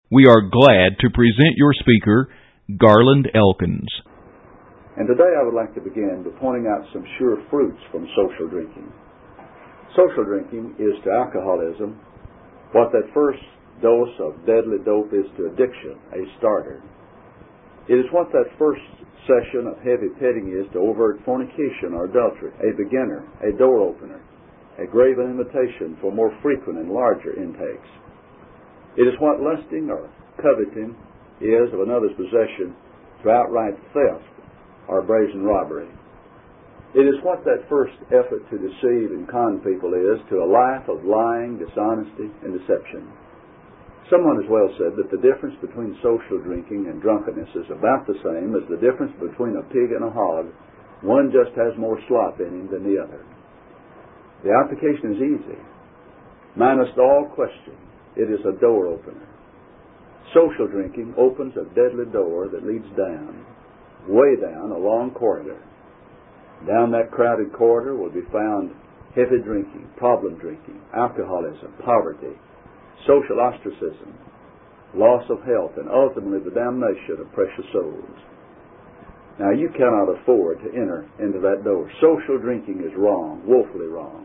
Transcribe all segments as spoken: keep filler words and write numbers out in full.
We are glad to present your speaker, Garland Elkins. And today I would like to begin by pointing out some sure fruits from social drinking. Social drinking is to alcoholism what that first dose of deadly dope is to addiction, a starter. It is what that first session of heavy petting is to overt fornication or adultery, a beginner, a door opener, a graven invitation for more frequent and larger intakes. It is what lusting or coveting is of another's possession to outright theft or brazen robbery. It is what that first effort to deceive and con people is to a life of lying, dishonesty, and deception. Someone has well said that the difference between social drinking and drunkenness is about the same as the difference between a pig and a hog. One just has more slop in him than the other. The application is easy. Minus all question, it is a door opener. Social drinking opens a deadly door that leads down, way down a long corridor. Down that crowded corridor will be found heavy drinking, problem drinking, alcoholism, poverty, social ostracism, loss of health, and ultimately the damnation of precious souls. Now, you cannot afford to enter into that door. Social drinking is wrong, woefully wrong.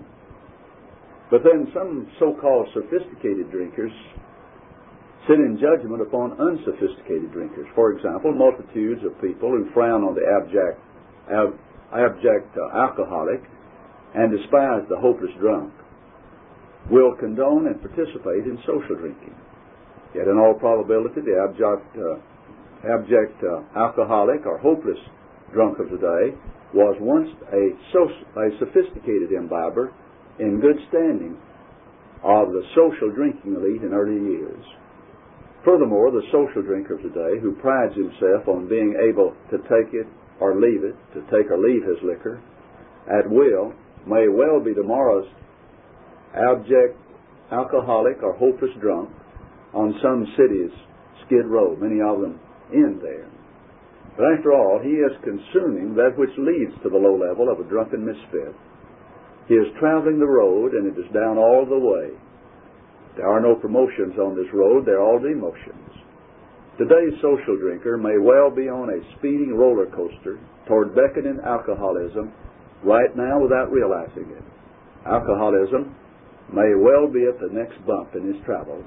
But then some so-called sophisticated drinkers sit in judgment upon unsophisticated drinkers. For example, multitudes of people who frown on the abject, ab, abject uh, alcoholic and despise the hopeless drunk will condone and participate in social drinking. Yet in all probability, the abject, uh, abject uh, alcoholic or hopeless drunk of today was once a, so, a sophisticated imbiber in good standing of the social drinking elite in early years. Furthermore, the social drinker of today, who prides himself on being able to take it or leave it, to take or leave his liquor at will, may well be tomorrow's abject alcoholic or hopeless drunk on some city's skid row. Many of them end there. But after all, he is consuming that which leads to the low level of a drunken misfit. He is traveling the road, and it is down all the way. There are no promotions on this road, there are all demotions. Today's social drinker may well be on a speeding roller coaster toward beckoning alcoholism right now without realizing it. Alcoholism may well be at the next bump in his travels.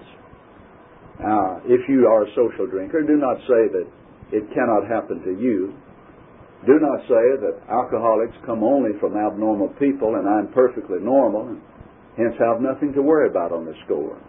Now, if you are a social drinker, do not say that it cannot happen to you. Do not say that alcoholics come only from abnormal people and I'm perfectly normal and hence have nothing to worry about on this score.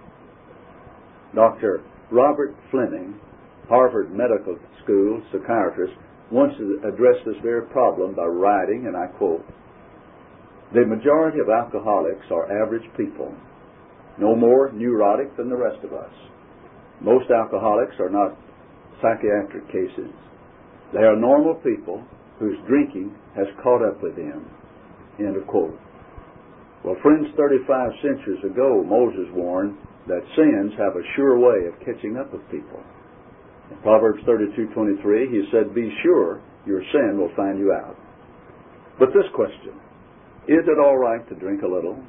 Doctor Robert Fleming, Harvard Medical School psychiatrist, once addressed this very problem by writing, and I quote, "The majority of alcoholics are average people, no more neurotic than the rest of us. Most alcoholics are not psychiatric cases. They are normal people whose drinking has caught up with them." End of quote. Well, friends, thirty-five centuries ago, Moses warned that sins have a sure way of catching up with people. In Proverbs thirty-two twenty-three, he said, "Be sure your sin will find you out." But this question, is it all right to drink a little?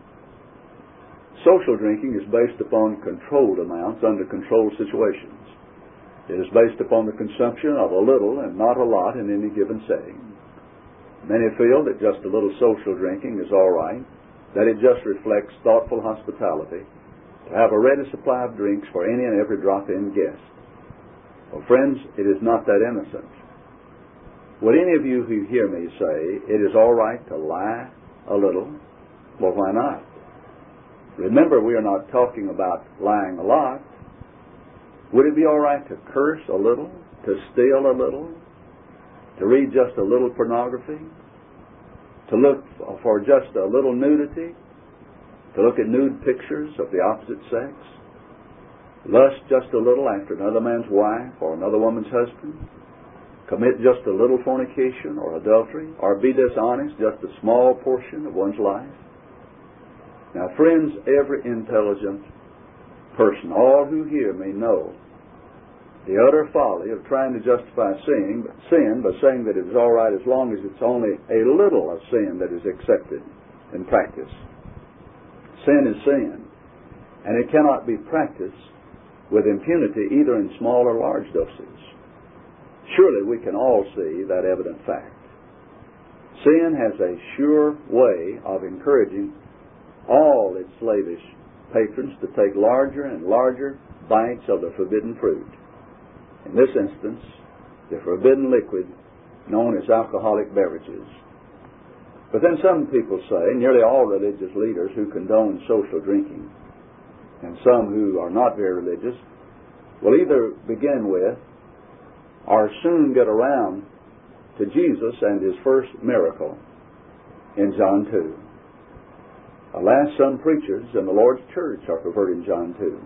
Social drinking is based upon controlled amounts under controlled situations. It is based upon the consumption of a little and not a lot in any given setting. Many feel that just a little social drinking is all right, that it just reflects thoughtful hospitality, to have a ready supply of drinks for any and every drop-in guest. Well, friends, it is not that innocent. Would any of you who hear me say, it is all right to lie a little? Well, why not? Remember, we are not talking about lying a lot. Would it be all right to curse a little, to steal a little, to read just a little pornography, to look for just a little nudity, to look at nude pictures of the opposite sex, lust just a little after another man's wife or another woman's husband, commit just a little fornication or adultery, or be dishonest just a small portion of one's life? Now, friends, every intelligent person, all who hear me, know the utter folly of trying to justify sin, sin by saying that it is all right as long as it's only a little of sin that is accepted in practice. Sin is sin, and it cannot be practiced with impunity either in small or large doses. Surely we can all see that evident fact. Sin has a sure way of encouraging all its slavish patrons to take larger and larger bites of the forbidden fruit. In this instance, the forbidden liquid known as alcoholic beverages. But then some people say, nearly all religious leaders who condone social drinking, and some who are not very religious, will either begin with or soon get around to Jesus and his first miracle in John two. Alas, some preachers in the Lord's church are perverting John two.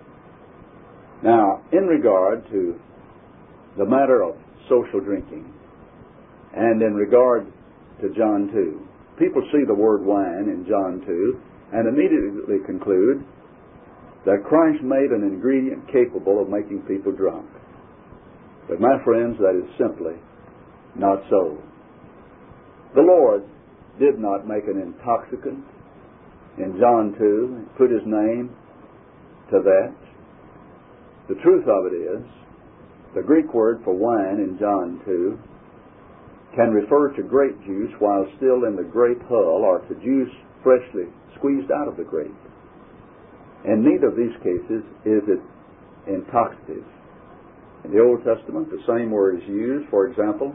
Now, in regard to the matter of social drinking, and in regard to John two, people see the word wine in John two and immediately conclude that Christ made an ingredient capable of making people drunk. But my friends, that is simply not so. The Lord did not make an intoxicant in John two and put his name to that. The truth of it is, the Greek word for wine in John two can refer to grape juice while still in the grape hull, or to juice freshly squeezed out of the grape. In neither of these cases is it intoxicative. In the Old Testament, the same word is used. For example,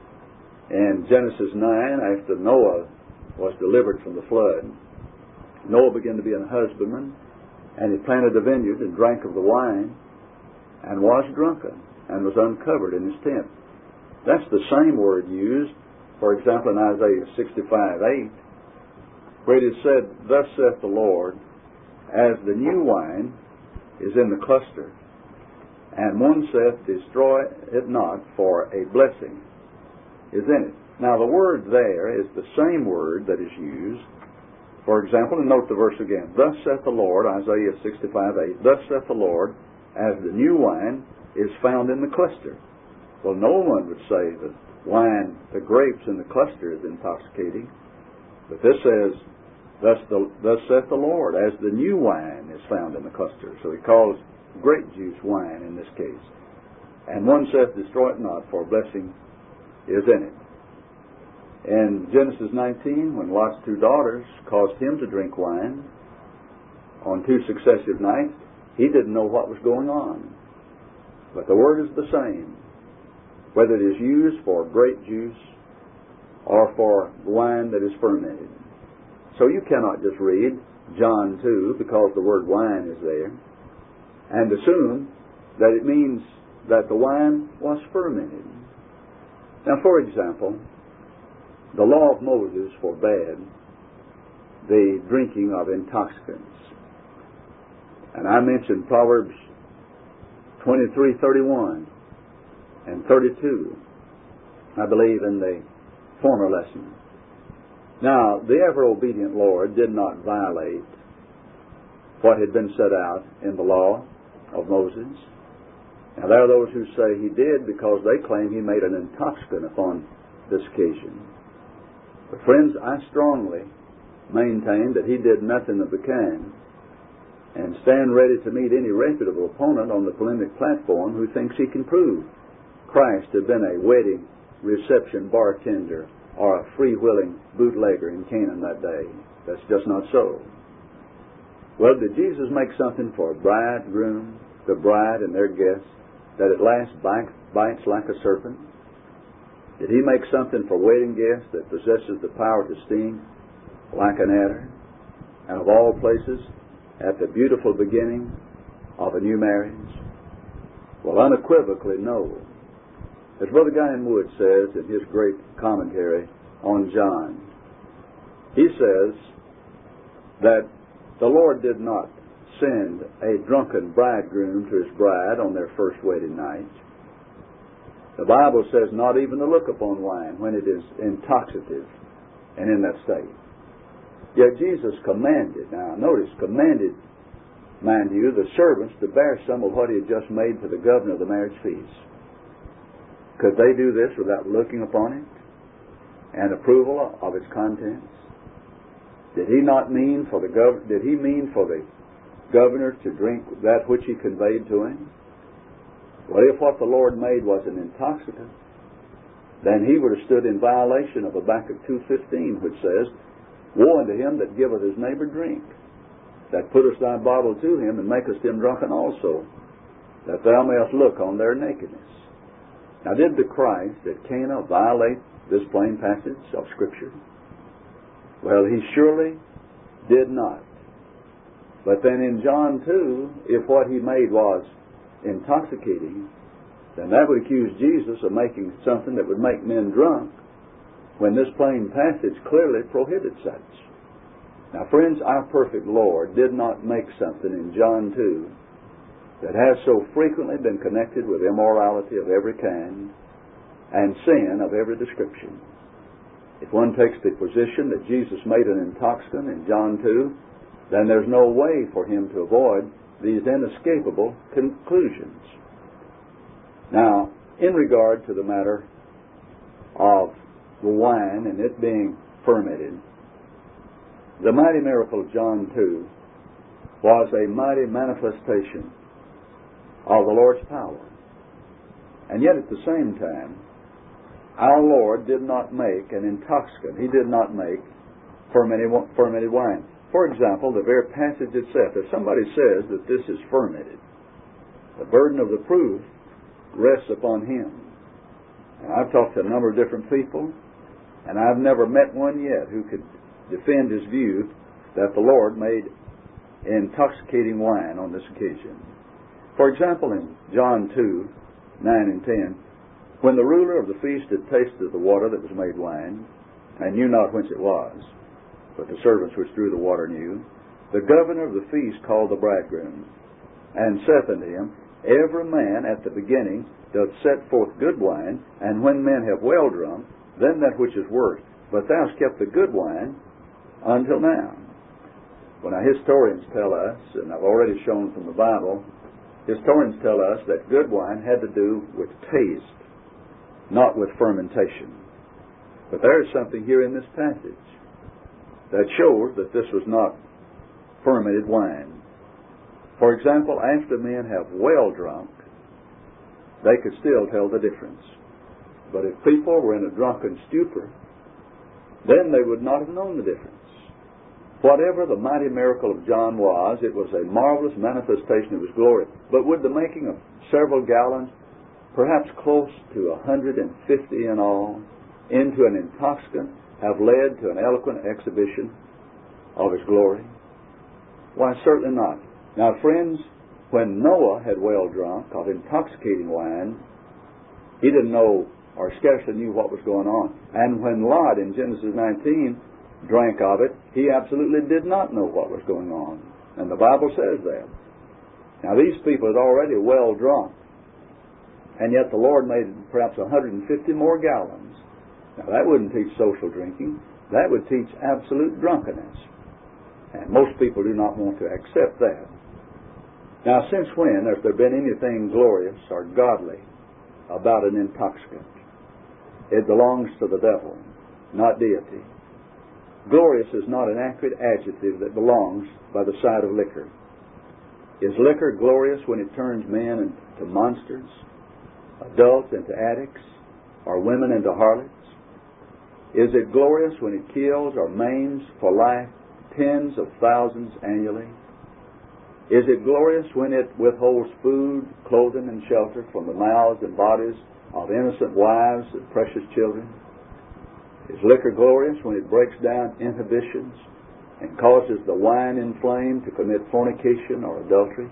in Genesis nine, after Noah was delivered from the flood, Noah began to be a husbandman, and he planted a vineyard and drank of the wine, and was drunken, and was uncovered in his tent. That's the same word used, for example, in Isaiah sixty-five eight, where it is said, "Thus saith the Lord, as the new wine is in the cluster, and one saith, destroy it not, for a blessing is in it." Now the word there is the same word that is used, for example, and note the verse again, "Thus saith the Lord," Isaiah sixty-five eight, "Thus saith the Lord, as the new wine is found in the cluster." Well, no one would say that wine, the grapes in the cluster, is intoxicating. But this says, thus, the, thus saith the Lord, as the new wine is found in the cluster. So he calls grape juice wine in this case. And one saith, destroy it not, for a blessing is in it. In Genesis nineteen, when Lot's two daughters caused him to drink wine on two successive nights, he didn't know what was going on. But the word is the same, whether it is used for grape juice or for wine that is fermented. So you cannot just read John two because the word wine is there and assume that it means that the wine was fermented. Now, for example, the law of Moses forbade the drinking of intoxicants. And I mentioned Proverbs twenty-three thirty-one and thirty-two, I believe, in the former lesson. Now, the ever-obedient Lord did not violate what had been set out in the law of Moses. Now, there are those who say he did because they claim he made an intoxicant upon this occasion. But friends, I strongly maintain that he did nothing of the kind, and stand ready to meet any reputable opponent on the polemic platform who thinks he can prove Christ had been a wedding reception bartender or a free-willing bootlegger in Canaan that day. That's just not so. Well, did Jesus make something for a bridegroom, the bride and their guests, that at last bites like a serpent? Did he make something for wedding guests that possesses the power to sting like an adder? And of all places, at the beautiful beginning of a new marriage? Well, unequivocally, no. As Brother Guyon Wood says in his great commentary on John, he says that the Lord did not send a drunken bridegroom to his bride on their first wedding night. The Bible says not even to look upon wine when it is intoxicative and in that state. Yet Jesus commanded, now notice, commanded, mind you, the servants to bear some of what he had just made to the governor of the marriage feast. Could they do this without looking upon it and approval of its contents? Did he not mean for the gov- Did he mean for the governor to drink that which he conveyed to him? Well, if what the Lord made was an intoxicant, then he would have stood in violation of Habakkuk two fifteen, which says, Woe unto him that giveth his neighbor drink, that puttest thy bottle to him, and makest him drunken also, that thou mayest look on their nakedness. Now, did the Christ at Cana violate this plain passage of Scripture? Well, he surely did not. But then in John two, if what he made was intoxicating, then that would accuse Jesus of making something that would make men drunk, when this plain passage clearly prohibits such. Now, friends, our perfect Lord did not make something in John two that has so frequently been connected with immorality of every kind and sin of every description. If one takes the position that Jesus made an intoxicant in John two, then there's no way for him to avoid these inescapable conclusions. Now, in regard to the matter of the wine and it being fermented, the mighty miracle of John two was a mighty manifestation of the Lord's power. And yet at the same time, our Lord did not make an intoxicant. He did not make fermented, fermented wine. For example, the very passage itself, if somebody says that this is fermented, the burden of the proof rests upon him. And I've talked to a number of different people, and I've never met one yet who could defend his view that the Lord made intoxicating wine on this occasion. For example, in John two, nine and ten, when the ruler of the feast had tasted the water that was made wine, and knew not whence it was, but the servants which drew the water knew, the governor of the feast called the bridegroom, and saith unto him, Every man at the beginning doth set forth good wine, and when men have well drunk, then that which is worse. But thou hast kept the good wine until now. Well, now historians tell us, and I've already shown from the Bible, historians tell us that good wine had to do with taste, not with fermentation. But there is something here in this passage that shows that this was not fermented wine. For example, after men have well drunk, they could still tell the difference. But if people were in a drunken stupor, then they would not have known the difference. Whatever the mighty miracle of John was, it was a marvelous manifestation of his glory. But would the making of several gallons, perhaps close to one hundred fifty in all, into an intoxicant, have led to an eloquent exhibition of his glory? Why, certainly not. Now, friends, when Noah had well drunk of intoxicating wine, he didn't know or scarcely knew what was going on. And when Lot in Genesis nineteen drank of it, he absolutely did not know what was going on. And the Bible says that. Now, these people had already well drunk, and yet the Lord made perhaps one hundred fifty more gallons. Now, that wouldn't teach social drinking. That would teach absolute drunkenness. And most people do not want to accept that. Now, since when has there been anything glorious or godly about an intoxicant? It belongs to the devil, not deity. Glorious is not an accurate adjective that belongs by the side of liquor. Is liquor glorious when it turns men into monsters, adults into addicts, or women into harlots? Is it glorious when it kills or maims for life tens of thousands annually? Is it glorious when it withholds food, clothing, and shelter from the mouths and bodies of innocent wives and precious children? Is liquor glorious when it breaks down inhibitions and causes the wine inflamed to commit fornication or adultery?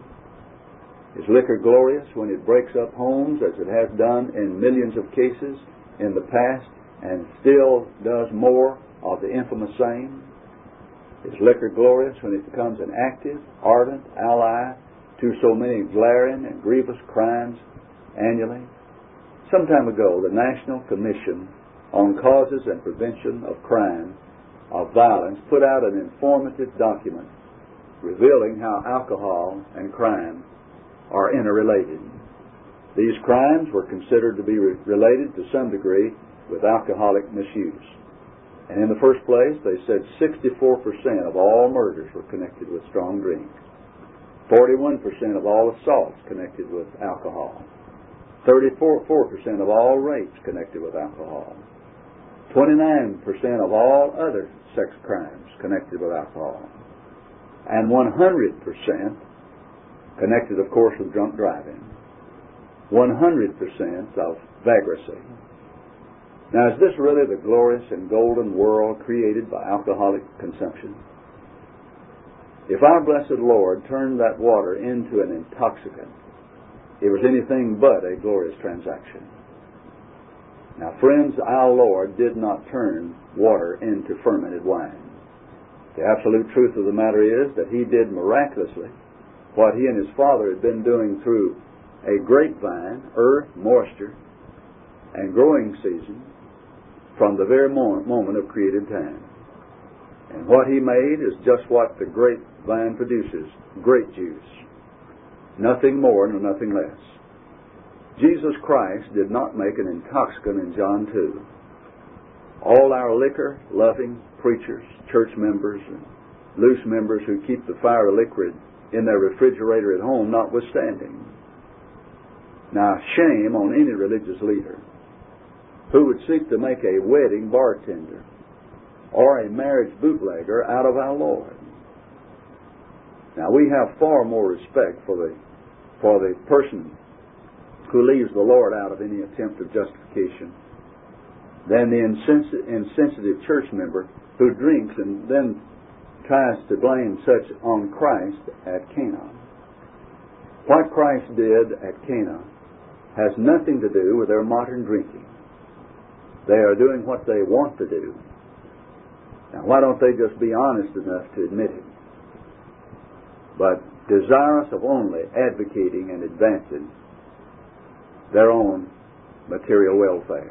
Is liquor glorious when it breaks up homes as it has done in millions of cases in the past and still does more of the infamous same? Is liquor glorious when it becomes an active, ardent ally to so many glaring and grievous crimes annually? Some time ago, the National Commission on Causes and Prevention of Crime, of Violence, put out an informative document revealing how alcohol and crime are interrelated. These crimes were considered to be re- related to some degree with alcoholic misuse. And in the first place, they said sixty-four percent of all murders were connected with strong drink. forty-one percent of all assaults connected with alcohol. thirty-four percent of all rapes connected with alcohol. twenty-nine percent of all other sex crimes connected with alcohol. And one hundred percent connected, of course, with drunk driving. one hundred percent of vagrancy. Now, is this really the glorious and golden world created by alcoholic consumption? If our blessed Lord turned that water into an intoxicant, it was anything but a glorious transaction. Now, friends, our Lord did not turn water into fermented wine. The absolute truth of the matter is that He did miraculously what He and His Father had been doing through a grapevine, earth, moisture, and growing season from the very moment of created time. And what He made is just what the grapevine produces, grape juice. Nothing more nor nothing less. Jesus Christ did not make an intoxicant in John two. All our liquor-loving preachers, church members, and loose members who keep the fire liquid in their refrigerator at home notwithstanding. Now, shame on any religious leader who would seek to make a wedding bartender or a marriage bootlegger out of our Lord. Now, we have far more respect for the for the person who leaves the Lord out of any attempt of justification than the insensi- insensitive church member who drinks and then tries to blame such on Christ at Cana. What Christ did at Cana has nothing to do with their modern drinking. They are doing what they want to do. Now, why don't they just be honest enough to admit it? But desirous of only advocating and advancing their own material welfare.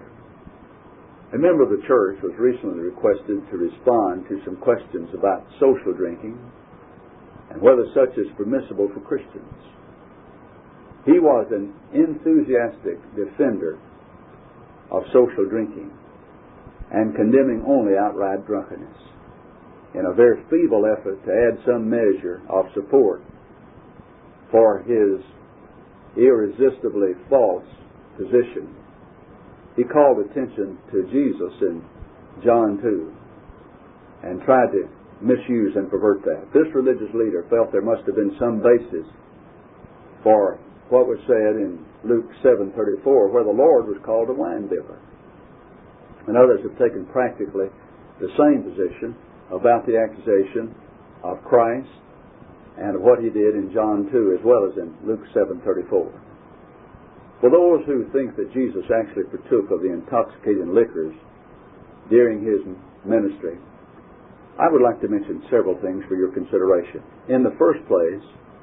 A member of the church was recently requested to respond to some questions about social drinking and whether such is permissible for Christians. He was an enthusiastic defender of social drinking and condemning only outright drunkenness in a very feeble effort to add some measure of support for his irresistibly false position. He called attention to Jesus in John two and tried to misuse and pervert that. This religious leader felt there must have been some basis for what was said in Luke seven thirty-four, where the Lord was called a winebibber. And others have taken practically the same position about the accusation of Christ and of what He did in John two as well as in Luke seven thirty-four. For those who think that Jesus actually partook of the intoxicating liquors during His ministry, I would like to mention several things for your consideration. In the first place,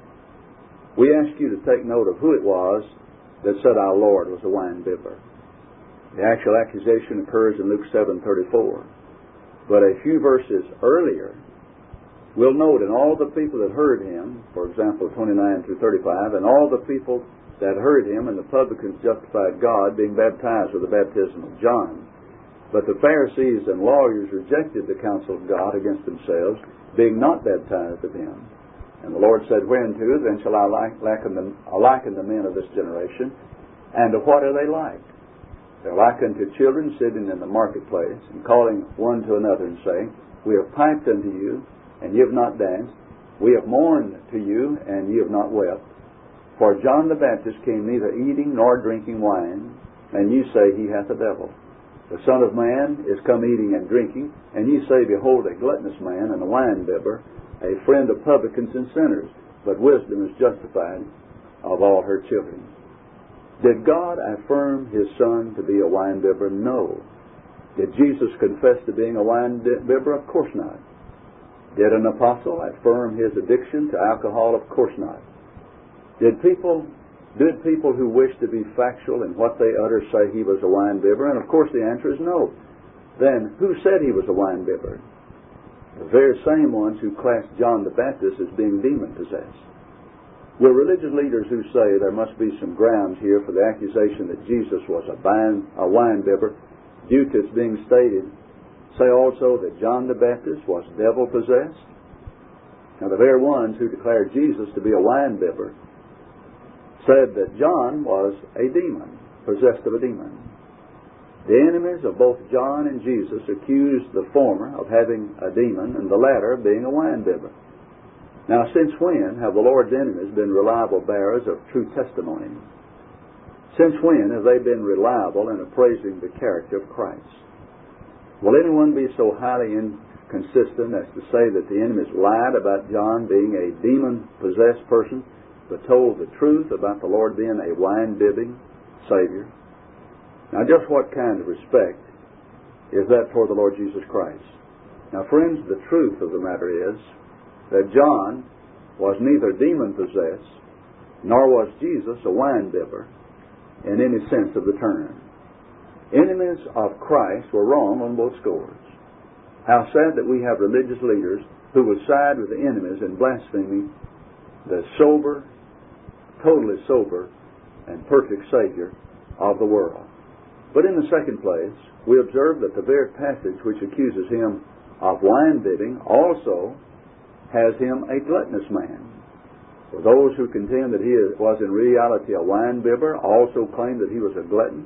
we ask you to take note of who it was that said our Lord was a winebibber. The actual accusation occurs in Luke seven thirty-four. But a few verses earlier, we'll note in all the people that heard Him, for example, twenty-nine through thirty-five, and all the people that heard Him and the publicans justified God being baptized with the baptism of John. But the Pharisees and lawyers rejected the counsel of God against themselves, being not baptized of Him. And the Lord said, Whereunto then shall I liken the, liken the men of this generation? And to what are they like? They're likened to children sitting in the marketplace and calling one to another and saying, We have piped unto you, and ye have not danced. We have mourned to you, and ye have not wept. For John the Baptist came neither eating nor drinking wine, and ye say he hath a devil. The Son of Man is come eating and drinking, and ye say, Behold, a gluttonous man and a winebibber, a friend of publicans and sinners. But wisdom is justified of all her children. Did God affirm His Son to be a winebibber? No. Did Jesus confess to being a winebibber? Of course not. Did an apostle affirm his addiction to alcohol? Of course not. Did people, did people who wish to be factual in what they utter say he was a winebibber? And of course the answer is no. Then who said he was a winebibber? The very same ones who classed John the Baptist as being demon-possessed. Will religious leaders who say there must be some grounds here for the accusation that Jesus was a wine, a winebibber, due to its being stated, say also that John the Baptist was devil-possessed? Now, the very ones who declared Jesus to be a wine-bibber said that John was a demon, possessed of a demon. The enemies of both John and Jesus accused the former of having a demon and the latter of being a wine-bibber. Now, since when have the Lord's enemies been reliable bearers of true testimony? Since when have they been reliable in appraising the character of Christ? Will anyone be so highly inconsistent as to say that the enemies lied about John being a demon-possessed person, but told the truth about the Lord being a wine-bibbing Savior? Now, just what kind of respect is that toward the Lord Jesus Christ? Now, friends, the truth of the matter is that John was neither demon-possessed, nor was Jesus a wine-bibber in any sense of the term. Enemies of Christ were wrong on both scores. How sad that we have religious leaders who would side with the enemies in blaspheming the sober, totally sober, and perfect Savior of the world. But in the second place, we observe that the very passage which accuses him of wine-bibbing also has him a gluttonous man. For those who contend that he was in reality a wine-bibber also claim that he was a glutton.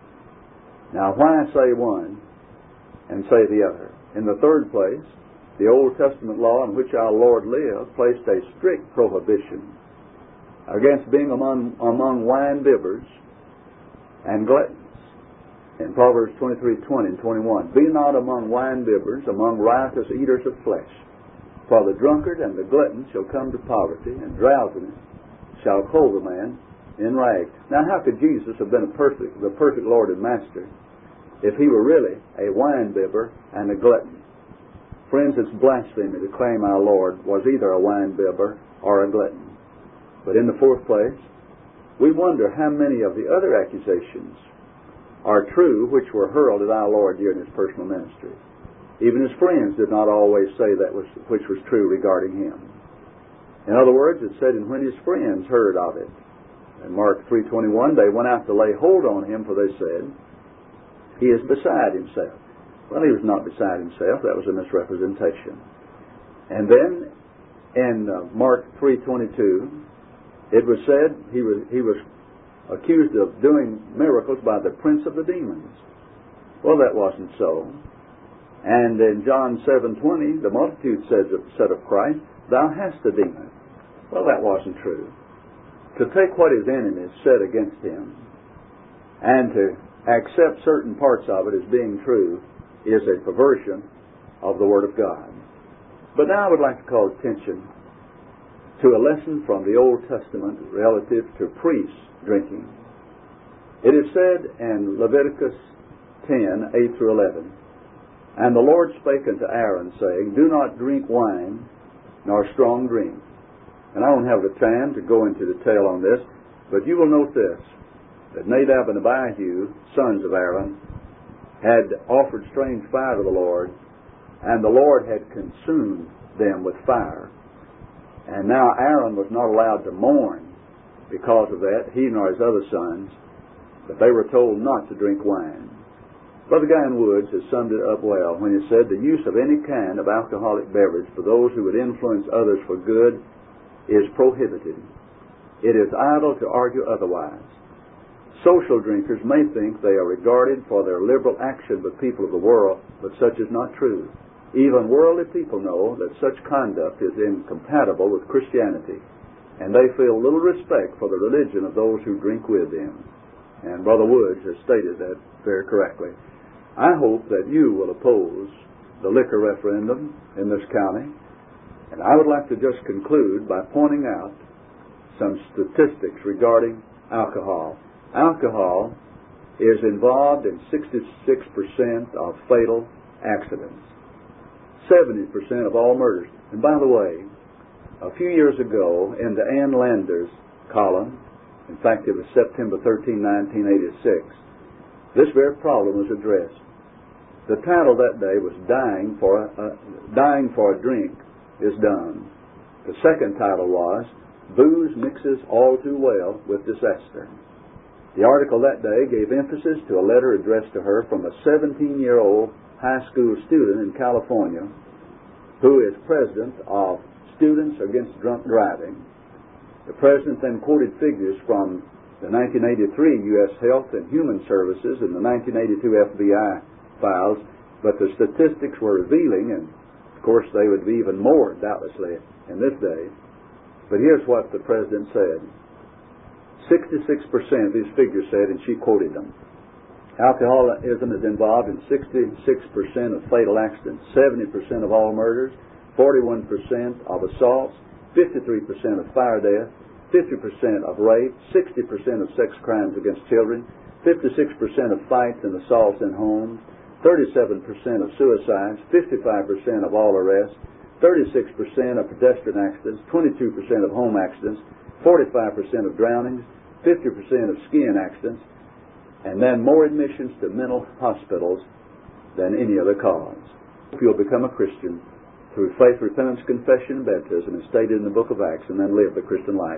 Now, why say one and say the other? In the third place, the Old Testament law in which our Lord lived placed a strict prohibition against being among, among wine-bibbers and gluttons. In Proverbs twenty-three, twenty and twenty-one, be not among wine-bibbers, among riotous eaters of flesh. For the drunkard and the glutton shall come to poverty, and drowsiness shall clothe a man in rags. Now, how could Jesus have been a perfect, the perfect Lord and Master if he were really a wine-bibber and a glutton? Friends, it's blasphemy to claim our Lord was either a wine-bibber or a glutton. But in the fourth place, we wonder how many of the other accusations are true which were hurled at our Lord during his personal ministry. Even his friends did not always say that was which was true regarding him. In other words, it said, and when his friends heard of it, in Mark three twenty-one, they went out to lay hold on him, for they said, he is beside himself. Well, he was not beside himself. That was a misrepresentation. And then in uh, Mark three twenty-two, it was said he was he was accused of doing miracles by the prince of the demons. Well, that wasn't so. And in John seven twenty, the multitude said of, said of Christ, thou hast a demon. Well, that wasn't true. To take what his enemies said against him and to accept certain parts of it as being true is a perversion of the Word of God. But now I would like to call attention to a lesson from the Old Testament relative to priests drinking. It is said in Leviticus ten, eight through eleven, and the Lord spake unto Aaron, saying, do not drink wine, nor strong drink. And I won't have the time to go into detail on this, but you will note this, that Nadab and Abihu, sons of Aaron, had offered strange fire to the Lord, and the Lord had consumed them with fire. And now Aaron was not allowed to mourn because of that, he nor his other sons, but they were told not to drink wine. Brother Guy Woods has summed it up well when he said, the use of any kind of alcoholic beverage for those who would influence others for good is prohibited. It is idle to argue otherwise. Social drinkers may think they are regarded for their liberal action with people of the world, but such is not true. Even worldly people know that such conduct is incompatible with Christianity, and they feel little respect for the religion of those who drink with them. And Brother Woods has stated that very correctly. I hope that you will oppose the liquor referendum in this county, and I would like to just conclude by pointing out some statistics regarding alcohol. Alcohol is involved in sixty-six percent of fatal accidents, seventy percent of all murders. And by the way, a few years ago in the Ann Landers column, in fact it was September thirteenth, nineteen eighty-six, this very problem was addressed. The title that day was Dying for a, uh, Dying for a Drink is Done. The second title was Booze Mixes All Too Well with Disaster. The article that day gave emphasis to a letter addressed to her from a seventeen-year-old high school student in California who is president of students against drunk driving. The President then quoted figures from the nineteen eighty-three U S Health and Human Services and the nineteen eighty-two F B I files, but the statistics were revealing, and of course they would be even more, doubtlessly, in this day. But here's what the President said. sixty-six percent, these figures said, and she quoted them. Alcoholism is involved in sixty-six percent of fatal accidents, seventy percent of all murders, forty-one percent of assaults, fifty-three percent of fire death, fifty percent of rape, sixty percent of sex crimes against children, fifty-six percent of fights and assaults in homes, thirty-seven percent of suicides, fifty-five percent of all arrests, thirty-six percent of pedestrian accidents, twenty-two percent of home accidents, forty-five percent of drownings, fifty percent of skiing accidents, and then more admissions to mental hospitals than any other cause. If you'll become a Christian through faith, repentance, confession, and baptism, as stated in the book of Acts, and then live the Christian life.